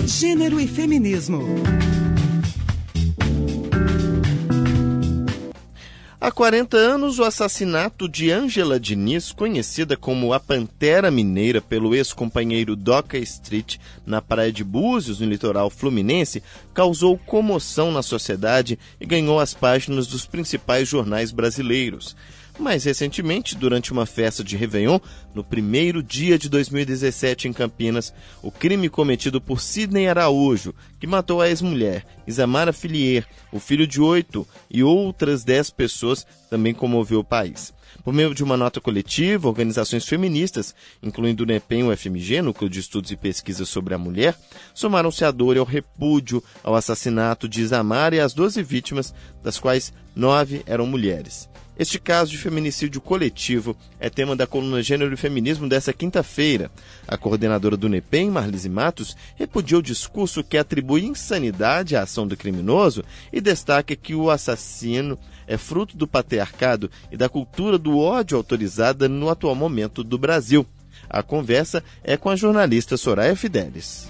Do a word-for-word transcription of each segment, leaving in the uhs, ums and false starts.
Gênero e feminismo. Há quarenta anos, o assassinato de Ângela Diniz, conhecida como a Pantera Mineira pelo ex-companheiro Doca Street, na praia de Búzios, no litoral fluminense, causou comoção na sociedade e ganhou as páginas dos principais jornais brasileiros. Mais recentemente, durante uma festa de Réveillon, no primeiro dia de dois mil e dezessete em Campinas, o crime cometido por Sidney Araújo, que matou a ex-mulher Isamara Fillier, o filho de oito e outras dez pessoas, também comoveu o país. Por meio de uma nota coletiva, organizações feministas, incluindo o NEPEM e o F M G, Núcleo de Estudos e Pesquisas sobre a Mulher, somaram-se à dor e ao repúdio ao assassinato de Isamara e às doze vítimas, das quais nove eram mulheres. Este caso de feminicídio coletivo é tema da coluna Gênero e Feminismo desta quinta-feira. A coordenadora do NEPEM, Marlise Matos, repudiou o discurso que atribui insanidade à ação do criminoso e destaca que o assassino é fruto do patriarcado e da cultura do ódio autorizada no atual momento do Brasil. A conversa é com a jornalista Soraya Fidelis.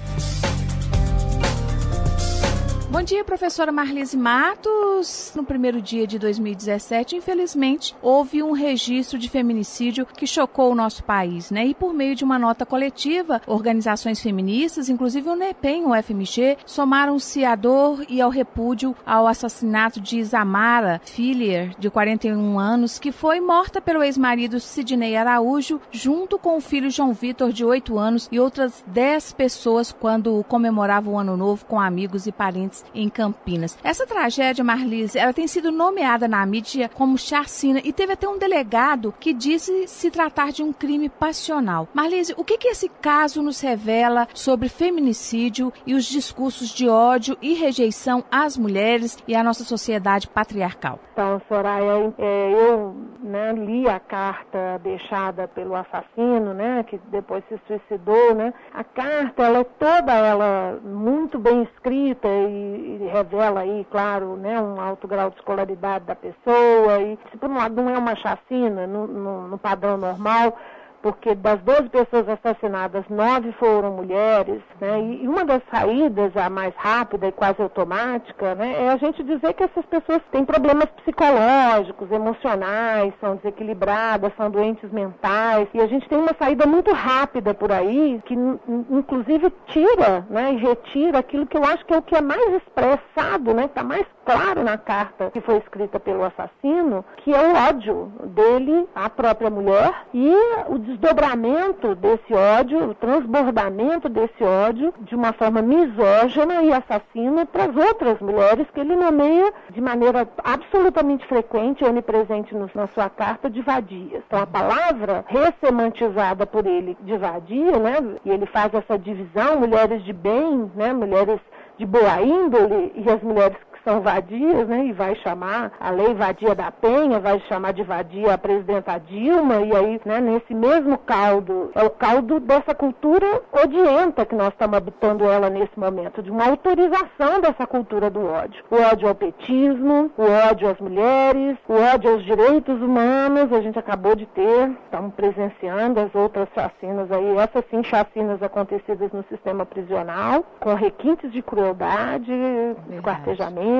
Bom dia, professora Marlise Matos. No primeiro dia de dois mil e dezessete, infelizmente, houve um registro de feminicídio que chocou o nosso país, né? E por meio de uma nota coletiva, organizações feministas, inclusive o NEPEM e o F M G, somaram-se à dor e ao repúdio ao assassinato de Isamara Fillier, de quarenta e um anos, que foi morta pelo ex-marido Sidney Araújo, junto com o filho João Vitor, de oito anos, e outras dez pessoas quando comemorava o Ano Novo com amigos e parentes em Campinas. Essa tragédia, Marlise, ela tem sido nomeada na mídia como chacina e teve até um delegado que disse se tratar de um crime passional. Marlise, o que que esse caso nos revela sobre feminicídio e os discursos de ódio e rejeição às mulheres e à nossa sociedade patriarcal? Então, Soraya, é, eu né, li a carta deixada pelo assassino, né, que depois se suicidou, né? A carta, ela é toda ela muito bem escrita e e revela aí, claro, né, um alto grau de escolaridade da pessoa. E, se por um lado não é uma chacina no, no, no padrão normal, porque das doze pessoas assassinadas, nove foram mulheres, né? E uma das saídas, a mais rápida e quase automática, né, é a gente dizer que essas pessoas têm problemas psicológicos, emocionais, são desequilibradas, são doentes mentais, e a gente tem uma saída muito rápida por aí, que inclusive tira, né, e retira aquilo que eu acho que é o que é mais expressado, né, que está mais claro na carta que foi escrita pelo assassino, que é o ódio dele à própria mulher e o desdobramento desse ódio, o transbordamento desse ódio de uma forma misógina e assassina para as outras mulheres que ele nomeia de maneira absolutamente frequente e onipresente no, na sua carta de vadias. Então a palavra ressemantizada por ele de vadia, né, e ele faz essa divisão, mulheres de bem, né, mulheres de boa índole e as mulheres são vadias, né, e vai chamar a lei vadia da Penha, vai chamar de vadia a presidenta Dilma, e aí, né, nesse mesmo caldo, é o caldo dessa cultura odienta que nós estamos habitando ela nesse momento, de uma autorização dessa cultura do ódio. O ódio ao petismo, o ódio às mulheres, o ódio aos direitos humanos, a gente acabou de ter, estamos presenciando as outras chacinas aí, essas sim chacinas acontecidas no sistema prisional, com requintes de crueldade, esquartejamento,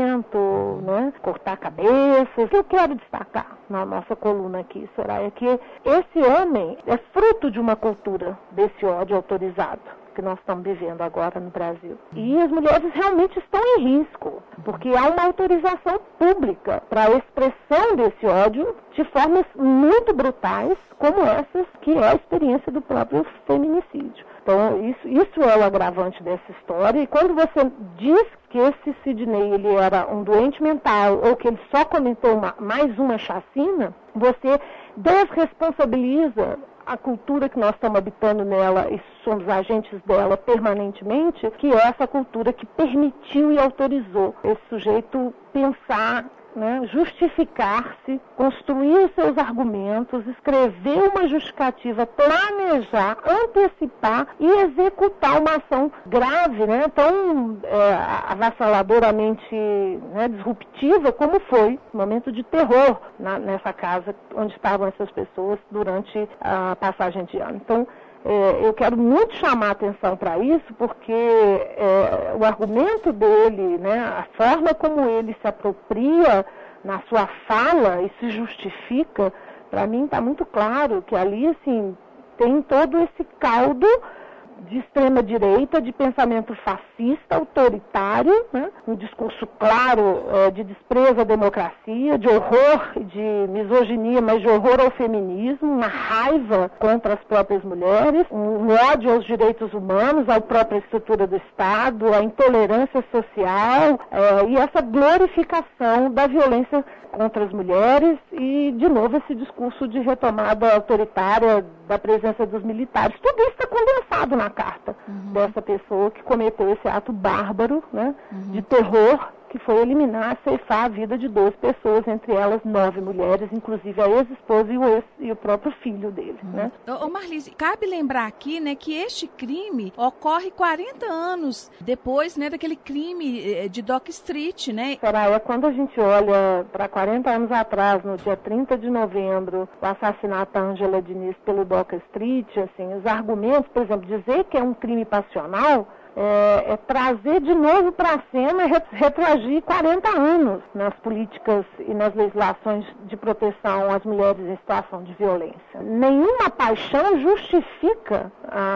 né, cortar cabeças. O que eu quero destacar na nossa coluna aqui, Soraya, é que esse homem é fruto de uma cultura desse ódio autorizado que nós estamos vivendo agora no Brasil. E as mulheres realmente estão em risco, porque há uma autorização pública para a expressão desse ódio de formas muito brutais, como essas que é a experiência do próprio feminicídio. Então, isso, isso é o agravante dessa história. E quando você diz que esse Sidney ele era um doente mental ou que ele só cometeu uma, mais uma chacina, você desresponsabiliza a cultura que nós estamos habitando nela e somos agentes dela permanentemente, que é essa cultura que permitiu e autorizou esse sujeito pensar, né, justificar-se, construir os seus argumentos, escrever uma justificativa, planejar, antecipar e executar uma ação grave, né, tão é, avassaladoramente, né, disruptiva como foi o momento de terror na, nessa casa onde estavam essas pessoas durante a passagem de ano. Então, é, eu quero muito chamar a atenção para isso, porque é, o argumento dele, né, a forma como ele se apropria na sua fala e se justifica, para mim está muito claro que ali, assim, tem todo esse caldo de extrema-direita, de pensamento fascista, autoritário, né? Um discurso claro é, de desprezo à democracia, de horror, de misoginia, mas de horror ao feminismo, uma raiva contra as próprias mulheres, um ódio aos direitos humanos, à própria estrutura do Estado, à intolerância social é, e essa glorificação da violência contra as mulheres e, de novo, esse discurso de retomada autoritária da presença dos militares. Tudo isso está condensado na carta uhum. dessa pessoa que cometeu esse ato bárbaro, né, uhum. de terror, que foi eliminar, ceifar a vida de doze pessoas, entre elas nove mulheres, inclusive a ex-esposa e o, ex, e o próprio filho dele. Uhum. Né? Ô, Marlise, cabe lembrar aqui, né, que este crime ocorre quarenta anos depois, né, daquele crime de Dock Street, né? Soraya, quando a gente olha para quarenta anos atrás, no dia trinta de novembro, o assassinato da Ângela Diniz pelo Dock Street, assim, os argumentos, por exemplo, dizer que é um crime passional, É, é trazer de novo para a cena, retroagir quarenta anos nas políticas e nas legislações de proteção às mulheres em situação de violência. Nenhuma paixão justifica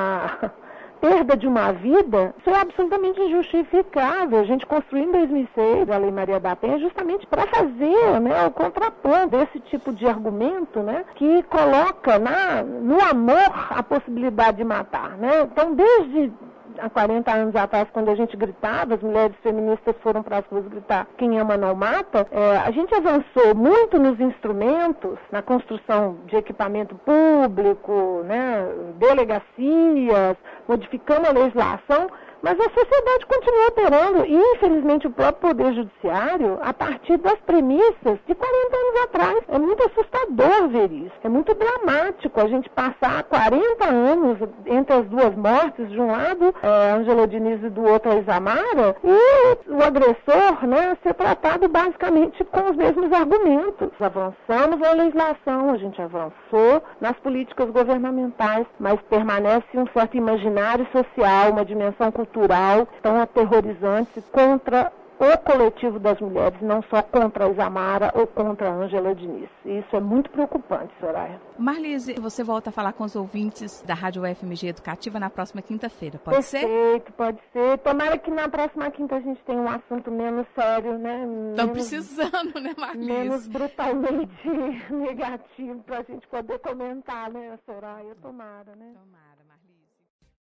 a perda de uma vida. Isso é absolutamente injustificável. A gente construiu em dois mil e seis a Lei Maria da Penha justamente para fazer, né, o contraponto desse tipo de argumento, né, que coloca na, no amor a possibilidade de matar. Né? Então, desde há quarenta anos atrás, quando a gente gritava, as mulheres feministas foram para as ruas gritar quem ama não mata, é, a gente avançou muito nos instrumentos, na construção de equipamento público, né, delegacias, modificando a legislação, mas a sociedade continua operando e, infelizmente, o próprio Poder Judiciário, a partir das premissas de quarenta anos atrás. É muito assustador ver isso. É muito dramático a gente passar quarenta anos entre as duas mortes, de um lado, é, Ângela Diniz, e do outro, a Isamara, e o agressor, né, ser tratado basicamente com os mesmos argumentos. Avançamos na legislação, a gente avançou nas políticas governamentais, mas permanece um certo imaginário social, uma dimensão cultural tão aterrorizante contra o coletivo das mulheres, não só contra a Isamara ou contra a Ângela Diniz. E isso é muito preocupante, Soraya. Marlise, você volta a falar com os ouvintes da Rádio U F M G Educativa na próxima quinta-feira, pode Perfeito, ser? Perfeito, pode ser. Tomara que na próxima quinta a gente tenha um assunto menos sério, né? Estão precisando, né, Marlise? Menos brutalmente negativo para a gente poder comentar, né, Soraya? Tomara, né? Tomara.